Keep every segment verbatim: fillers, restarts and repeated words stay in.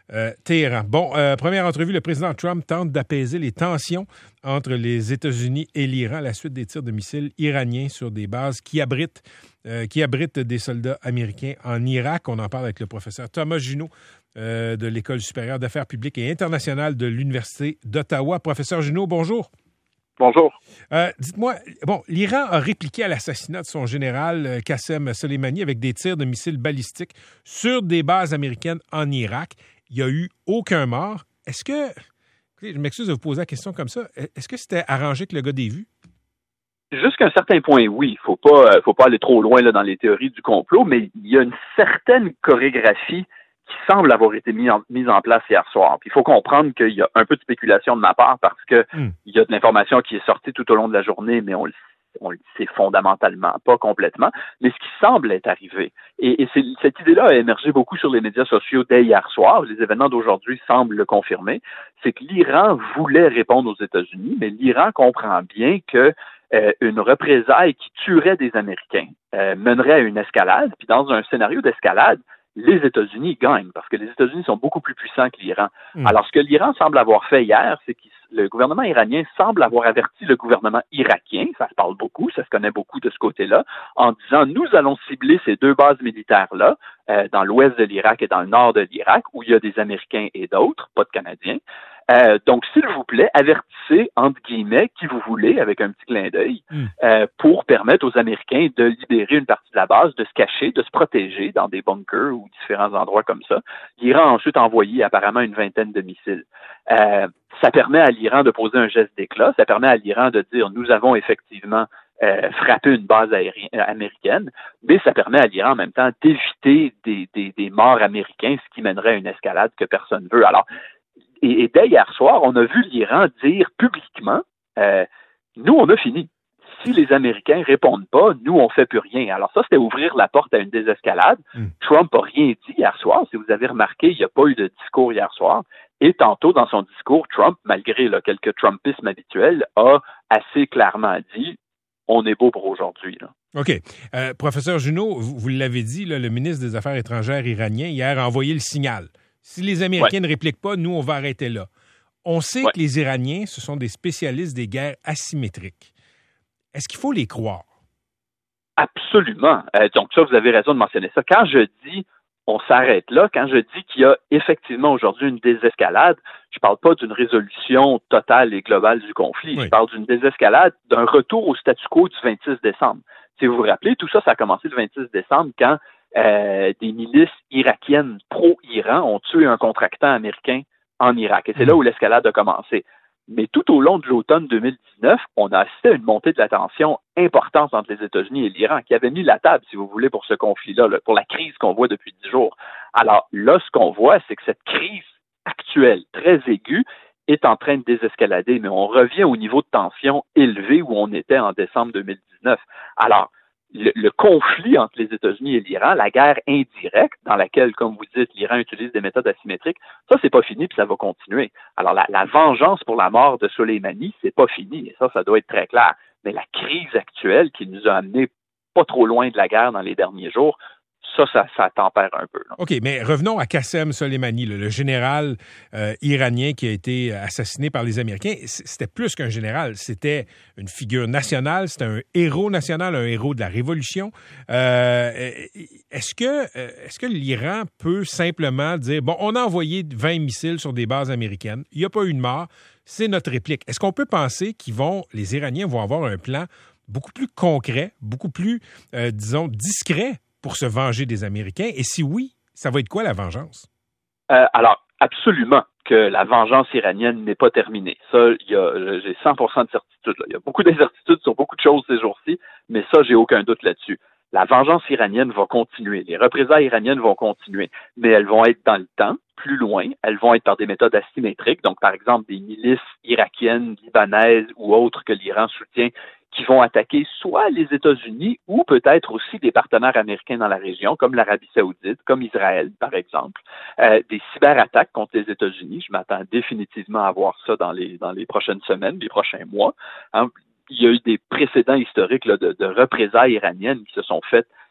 euh, Téhéran. Bon, euh, première entrevue, le président Trump tente d'apaiser les tensions entre les États-Unis et l'Iran à la suite des tirs de missiles iraniens sur des bases qui abritent, euh, qui abritent des soldats américains en Irak. On en parle avec le professeur Thomas Junot euh, de l'École supérieure d'affaires publiques et internationales de l'Université d'Ottawa. Professeur Junot, bonjour. Bonjour. Euh, dites-moi, bon, l'Iran a répliqué à l'assassinat de son général euh, Qassem Soleimani avec des tirs de missiles balistiques sur des bases américaines en Irak. Il n'y a eu aucun mort. Est-ce que, écoutez, je m'excuse de vous poser la question comme ça, est-ce que c'était arrangé que le gars ait vu? Jusqu'à un certain point, oui. Il faut pas, euh, faut pas aller trop loin là, dans les théories du complot, mais il y a une certaine chorégraphie qui semble avoir été mise en, mise en place hier soir. Puis il faut comprendre qu'il y a un peu de spéculation de ma part parce que mm. il y a de l'information qui est sortie tout au long de la journée, mais on le on le sait fondamentalement pas complètement, mais ce qui semble être arrivé. Et, et c'est, cette idée-là a émergé beaucoup sur les médias sociaux dès hier soir. Les événements d'aujourd'hui semblent le confirmer. C'est que l'Iran voulait répondre aux États-Unis, mais l'Iran comprend bien que euh, une représaille qui tuerait des Américains euh, mènerait à une escalade. Puis dans un scénario d'escalade, les États-Unis gagnent parce que les États-Unis sont beaucoup plus puissants que l'Iran. Mmh. Alors, ce que l'Iran semble avoir fait hier, c'est que le gouvernement iranien semble avoir averti le gouvernement irakien, ça se parle beaucoup, ça se connaît beaucoup de ce côté-là, en disant, nous allons cibler ces deux bases militaires-là, euh, dans l'ouest de l'Irak et dans le nord de l'Irak, où il y a des Américains et d'autres, pas de Canadiens. Euh, donc, s'il vous plaît, avertissez, entre guillemets, qui vous voulez, avec un petit clin d'œil, mm. euh, pour permettre aux Américains de libérer une partie de la base, de se cacher, de se protéger dans des bunkers ou différents endroits comme ça. L'Iran a ensuite envoyé apparemment une vingtaine de missiles. Euh, ça permet à l'Iran de poser un geste d'éclat, ça permet à l'Iran de dire, nous avons effectivement Euh, frapper une base aérienne, euh, américaine, mais ça permet à l'Iran en même temps d'éviter des, des, des morts américains, ce qui mènerait à une escalade que personne ne veut. Alors, et, et dès hier soir, on a vu l'Iran dire publiquement, euh, nous, on a fini. Si les Américains répondent pas, nous, on fait plus rien. Alors ça, c'était ouvrir la porte à une désescalade. Mm. Trump n'a rien dit hier soir. Si vous avez remarqué, il n'y a pas eu de discours hier soir. Et tantôt, dans son discours, Trump, malgré là, quelques Trumpismes habituels, a assez clairement dit on est beau pour aujourd'hui. Là. OK. Euh, professeur Junot, vous, vous l'avez dit, là, le ministre des Affaires étrangères iranien hier a envoyé le signal. Si les Américains ouais. ne répliquent pas, nous, on va arrêter là. On sait ouais. que les Iraniens, ce sont des spécialistes des guerres asymétriques. Est-ce qu'il faut les croire? Absolument. Euh, donc ça, vous avez raison de mentionner ça. Quand je dis on s'arrête là, quand je dis qu'il y a effectivement aujourd'hui une désescalade, je ne parle pas d'une résolution totale et globale du conflit. Oui. Je parle d'une désescalade, d'un retour au statu quo du vingt-six décembre. Si vous vous rappelez, tout ça, ça a commencé le vingt-six décembre quand euh, des milices irakiennes pro-Iran ont tué un contractant américain en Irak. Et c'est là où l'escalade a commencé. Mais tout au long de l'automne deux mille dix-neuf, on a assisté à une montée de la tension importante entre les États-Unis et l'Iran qui avait mis la table, si vous voulez, pour ce conflit-là, là, pour la crise qu'on voit depuis dix jours. Alors là, ce qu'on voit, c'est que cette crise actuelle, très aiguë, est en train de désescalader, mais on revient au niveau de tension élevé où on était en décembre deux mille dix-neuf. Alors, le, le conflit entre les États-Unis et l'Iran, la guerre indirecte, dans laquelle, comme vous dites, l'Iran utilise des méthodes asymétriques, ça, c'est pas fini, puis ça va continuer. Alors, la, la vengeance pour la mort de Soleimani, c'est pas fini, et ça, ça doit être très clair. Mais la crise actuelle qui nous a amenés pas trop loin de la guerre dans les derniers jours, ça, ça, ça tempère un peu. Là. OK, mais revenons à Qassem Soleimani, le, le général euh, iranien qui a été assassiné par les Américains. C'était plus qu'un général, c'était une figure nationale, c'était un héros national, un héros de la Révolution. Euh, est-ce que, est-ce que l'Iran peut simplement dire, bon, on a envoyé vingt missiles sur des bases américaines, il n'y a pas eu de mort, c'est notre réplique. Est-ce qu'on peut penser qu'ils vont, les Iraniens vont avoir un plan beaucoup plus concret, beaucoup plus, euh, disons, discret pour se venger des Américains? Et si oui, ça va être quoi la vengeance? Euh, alors, absolument que la vengeance iranienne n'est pas terminée. Ça, il y a, j'ai cent pour cent de certitude. Là. Il y a beaucoup d'incertitudes sur beaucoup de choses ces jours-ci, mais ça, j'ai aucun doute là-dessus. La vengeance iranienne va continuer. Les représailles iraniennes vont continuer, mais elles vont être dans le temps, plus loin. Elles vont être par des méthodes asymétriques, donc par exemple des milices irakiennes, libanaises ou autres que l'Iran soutient, qui vont attaquer soit les États-Unis ou peut-être aussi des partenaires américains dans la région, comme l'Arabie saoudite, comme Israël, par exemple. Euh, des cyberattaques contre les États-Unis, je m'attends définitivement à voir ça dans les, dans les prochaines semaines, les prochains mois. Hein, il y a eu des précédents historiques là, de, de représailles iraniennes qui se sont faites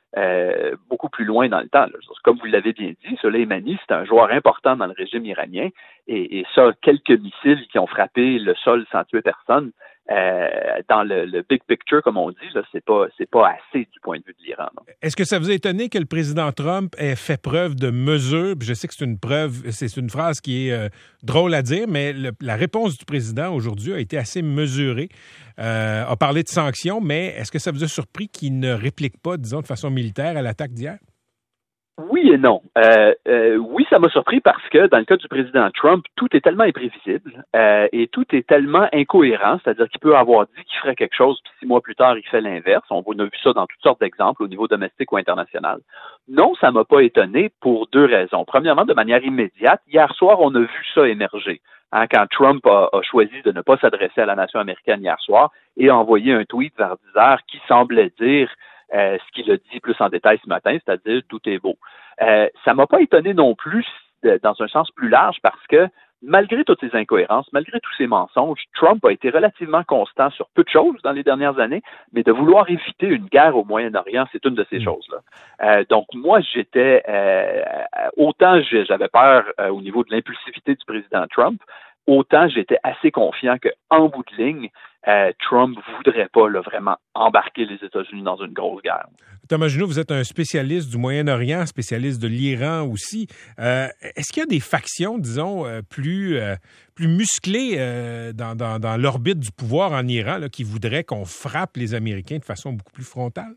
euh, beaucoup plus loin dans le temps. Là. Comme vous l'avez bien dit, Soleimani, c'est un joueur important dans le régime iranien, et, et ça, quelques missiles qui ont frappé le sol sans tuer personne, Euh, dans le, le big picture, comme on dit, là, c'est pas, c'est pas assez du point de vue de l'Iran. Non. Est-ce que ça vous a étonné que le président Trump ait fait preuve de mesure? Je sais que c'est une preuve, c'est une phrase qui est euh, drôle à dire, mais le, la réponse du président aujourd'hui a été assez mesurée. Euh, a parlé de sanctions, mais est-ce que ça vous a surpris qu'il ne réplique pas, disons, de façon militaire à l'attaque d'hier? Oui et non. Euh, euh, oui, ça m'a surpris parce que dans le cas du président Trump, tout est tellement imprévisible euh, et tout est tellement incohérent, c'est-à-dire qu'il peut avoir dit qu'il ferait quelque chose, puis six mois plus tard, il fait l'inverse. On a vu ça dans toutes sortes d'exemples au niveau domestique ou international. Non, ça m'a pas étonné pour deux raisons. Premièrement, de manière immédiate, hier soir, on a vu ça émerger. Hein, quand Trump a, a choisi de ne pas s'adresser à la nation américaine hier soir et a envoyé un tweet vers dix heures qui semblait dire Euh, ce qu'il a dit plus en détail ce matin, c'est-à-dire tout est beau. Euh, ça m'a pas étonné non plus de, dans un sens plus large parce que malgré toutes ces incohérences, malgré tous ces mensonges, Trump a été relativement constant sur peu de choses dans les dernières années, mais de vouloir éviter une guerre au Moyen-Orient, c'est une de ces mmh. choses-là. Euh, donc moi, j'étais euh, autant j'avais peur euh, au niveau de l'impulsivité du président Trump, autant j'étais assez confiant qu'en bout de ligne, euh, Trump ne voudrait pas là, vraiment embarquer les États-Unis dans une grosse guerre. Thomas Junot, vous êtes un spécialiste du Moyen-Orient, spécialiste de l'Iran aussi. Euh, est-ce qu'il y a des factions, disons, euh, plus, euh, plus musclées euh, dans, dans, dans l'orbite du pouvoir en Iran là, qui voudraient qu'on frappe les Américains de façon beaucoup plus frontale?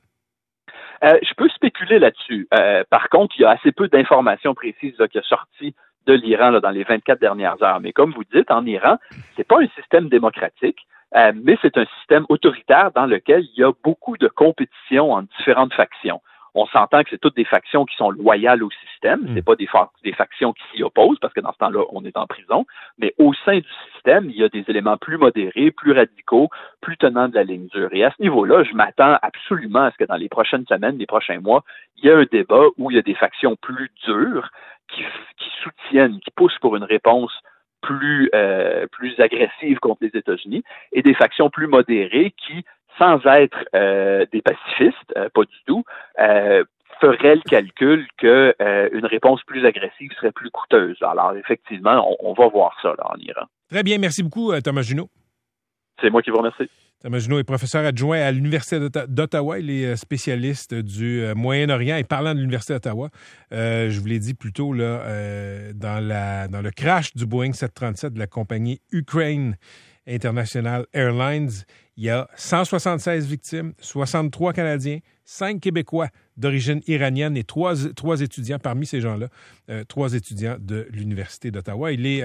Euh, je peux spéculer là-dessus. Euh, par contre, il y a assez peu d'informations précises là, qui sont sorties de l'Iran là, dans les vingt-quatre dernières heures. Mais comme vous dites, en Iran, c'est pas un système démocratique, euh, mais c'est un système autoritaire dans lequel il y a beaucoup de compétition entre différentes factions. On s'entend que c'est toutes des factions qui sont loyales au système, c'est pas des, fa- des factions qui s'y opposent, parce que dans ce temps-là, on est en prison, mais au sein du système, il y a des éléments plus modérés, plus radicaux, plus tenants de la ligne dure. Et à ce niveau-là, je m'attends absolument à ce que dans les prochaines semaines, les prochains mois, il y ait un débat où il y a des factions plus dures qui, qui soutiennent, qui poussent pour une réponse plus, euh, plus agressive contre les États-Unis, et des factions plus modérées qui, sans être euh, des pacifistes, euh, pas du tout, euh, feraient le calcul que euh, une réponse plus agressive serait plus coûteuse. Alors, effectivement, on, on va voir ça là, en Iran. Très bien. Merci beaucoup, Thomas Junot. C'est moi qui vous remercie. Thomas Junot est professeur adjoint à l'Université d'Ottawa. Il est spécialiste du Moyen-Orient. Et parlant de l'Université d'Ottawa, euh, je vous l'ai dit plus tôt, là, euh, dans, la, dans le crash du Boeing sept cent trente-sept de la compagnie Ukraine International Airlines, il y a cent soixante-seize victimes, soixante-trois Canadiens, cinq Québécois d'origine iranienne et trois, trois étudiants parmi ces gens-là, euh, trois étudiants de l'Université d'Ottawa. Il est